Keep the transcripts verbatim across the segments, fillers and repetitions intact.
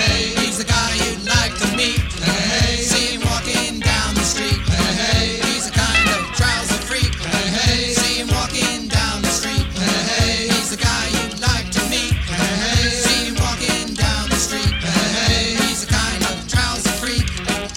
Hey, he's the guy you'd like to meet. Hey, see him walking down the street. Hey, he's a kind of trouser freak. Hey, see him walking down the street. Hey, he's the guy you'd like to meet. Hey, see him walking down the street. Hey, he's a kind of trouser freak.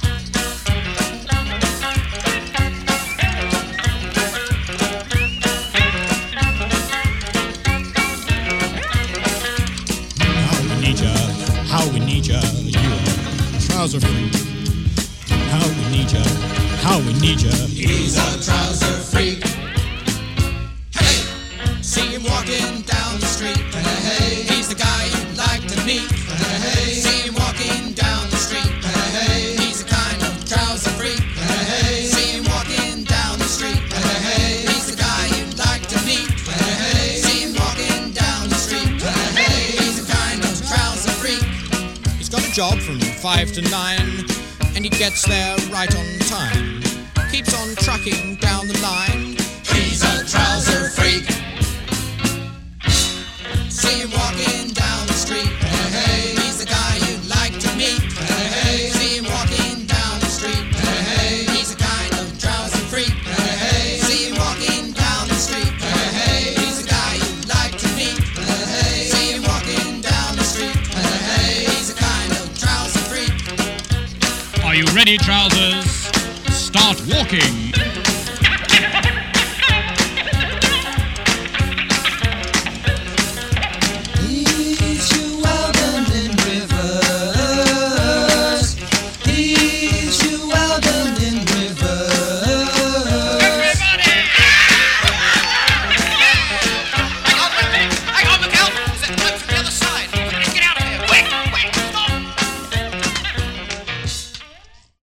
How we need ya, you a trouser freak. How we need ya, how we need ya. He's a trouser freak. Hey, see him walking down the street. Hey, he's the guy you'd like to meet. Hey, see him walking down the street. Hey, he's a kind of trouser freak. Hey, see him walking down the street. Hey, he's the guy you'd like to meet. Hey, see him walking down the street. Hey, he's a kind of trouser freak. He's got a job from five to nine, and he gets there right on time. Keeps on trucking down the line. He's a trouser freak. See him walking down the street. Hey, he's the guy you'd like to meet. Hey, see him walking down the street. Hey, he's a kind of trouser freak. Hey, see him walking down the street. Hey, he's the guy you'd like to meet. Hey, see him walking down the street. Hey, he's a kind of trouser freak. Are you ready, trousers? Start walking.